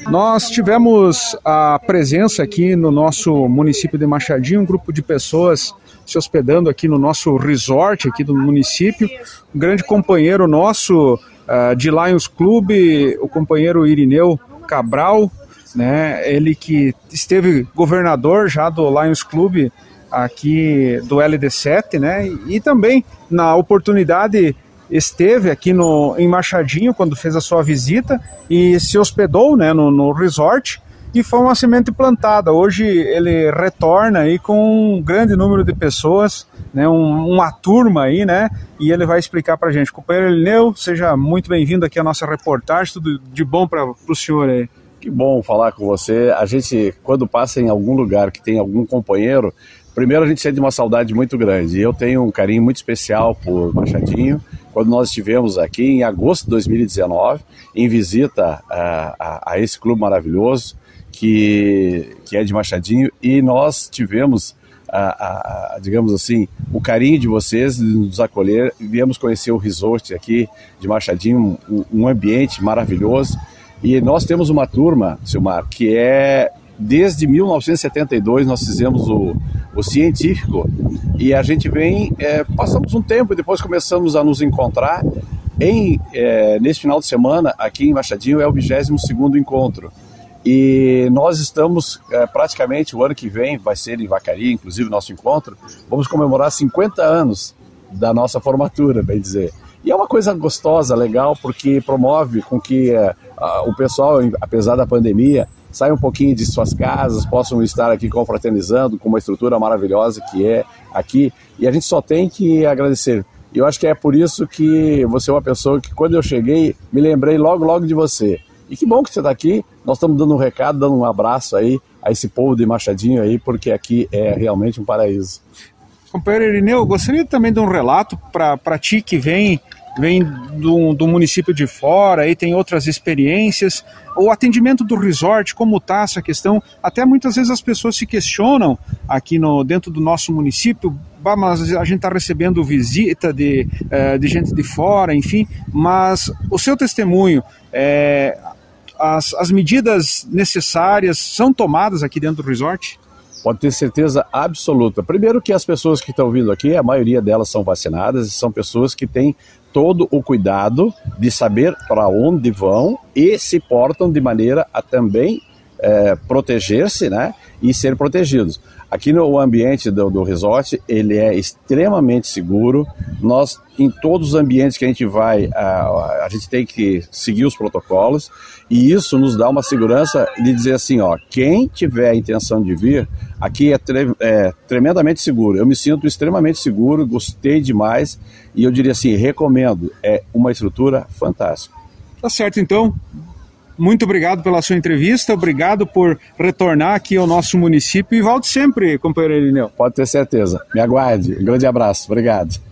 Nós tivemos a presença aqui no nosso município de Machadinho, um grupo de pessoas se hospedando aqui no nosso resort aqui do município. Um grande companheiro nosso de Lions Clube, o companheiro Irineu Cabral, né? Ele que esteve governador já do Lions Clube aqui do LD7, né? E também na oportunidade esteve aqui em Machadinho quando fez a sua visita e se hospedou, né, no resort, e foi uma semente plantada. Hoje ele retorna aí com um grande número de pessoas, né, uma turma aí, né, e ele vai explicar pra gente. Companheiro Irineu, seja muito bem-vindo aqui à nossa reportagem, tudo de bom para o senhor aí. Que bom falar com você. A gente, quando passa em algum lugar que tem algum companheiro, primeiro a gente sente uma saudade muito grande. Eu tenho um carinho muito especial por Machadinho. Quando nós estivemos aqui em agosto de 2019, em visita a esse clube maravilhoso que é de Machadinho, e nós tivemos, digamos assim, o carinho de vocês de nos acolher. Viemos conhecer o resort aqui de Machadinho, um ambiente maravilhoso. E nós temos uma turma, Silmar, que desde 1972 nós fizemos o científico, e a gente passamos um tempo e depois começamos a nos encontrar. Nesse final de semana, aqui em Machadinho, é o 22º encontro. E nós estamos praticamente, o ano que vem, vai ser em Vacaria, inclusive o nosso encontro, vamos comemorar 50 anos da nossa formatura, bem dizer. E é uma coisa gostosa, legal, porque promove com que o pessoal, apesar da pandemia, saia um pouquinho de suas casas, possam estar aqui confraternizando com uma estrutura maravilhosa que é aqui. E a gente só tem que agradecer. E eu acho que é por isso que você é uma pessoa que, quando eu cheguei, me lembrei logo de você. E que bom que você está aqui. Nós estamos dando um recado, dando um abraço aí a esse povo de Machadinho aí, porque aqui é realmente um paraíso. Companheiro Irineu, eu gostaria também de um relato para ti que vem do município de fora e tem outras experiências, o atendimento do resort, como está essa questão. Até muitas vezes as pessoas se questionam aqui dentro do nosso município, mas a gente está recebendo visita de gente de fora, enfim, mas o seu testemunho, as medidas necessárias são tomadas aqui dentro do resort? Pode ter certeza absoluta. Primeiro que as pessoas que estão vindo aqui, a maioria delas são vacinadas, e são pessoas que têm todo o cuidado de saber para onde vão e se portam de maneira a também proteger-se, né, e ser protegidos. Aqui no ambiente do resort, ele é extremamente seguro. Nós, em todos os ambientes que a gente vai, a gente tem que seguir os protocolos, e isso nos dá uma segurança de dizer assim, quem tiver a intenção de vir, aqui é tremendamente seguro. Eu me sinto extremamente seguro, gostei demais, e eu diria assim, recomendo, é uma estrutura fantástica. Tá certo, então. Muito obrigado pela sua entrevista, obrigado por retornar aqui ao nosso município, e volte sempre, companheiro Irineu. Pode ter certeza. Me aguarde. Um grande abraço. Obrigado.